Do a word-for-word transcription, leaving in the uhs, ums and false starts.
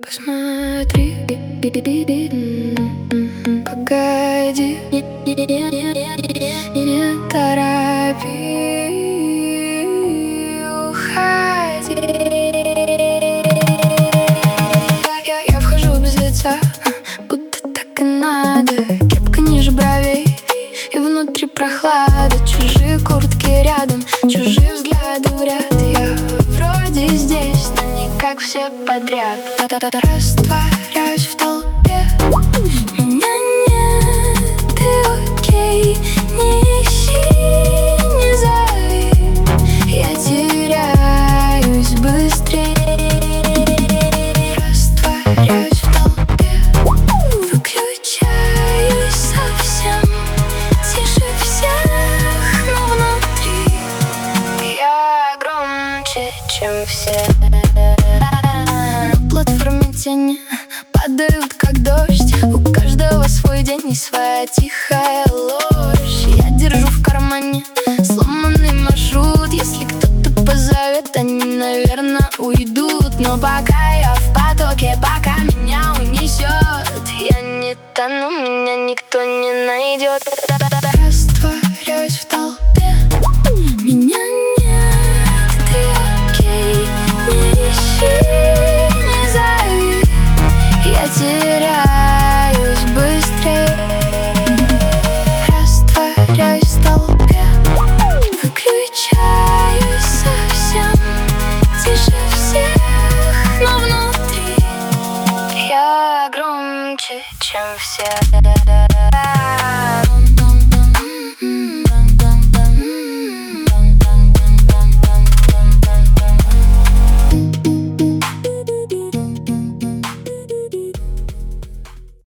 Смотри, погоди, не торопи, уходи. Я, я вхожу без лица, будто так и надо. Кепка ниже бровей, и внутри прохлада. Чужие куртки рядом, чужие взгляды в ряд. Я вроде здесь, но не как все подряд. Растворяюсь в толпе, меня нет, ты окей. Не ищи, не зови, я теряюсь быстрее. Растворяюсь в толпе, выключаюсь совсем. Тише всех, но внутри я громче, чем все. На платформе тени падают, как дождь. У каждого свой день и своя тихая ложь. Я держу в кармане сломанный маршрут. Если кто-то позовет, они, наверное, уйдут. Но пока я в потоке, пока меня унесет, я не тону, меня никто не найдет. Растворяюсь в толпе, меня нет, ты окей. Не ищи, не зови, я теряюсь быстрее. Растворяюсь в толпе, выключаюсь совсем. Тише всех, но внутри я громче, чем все.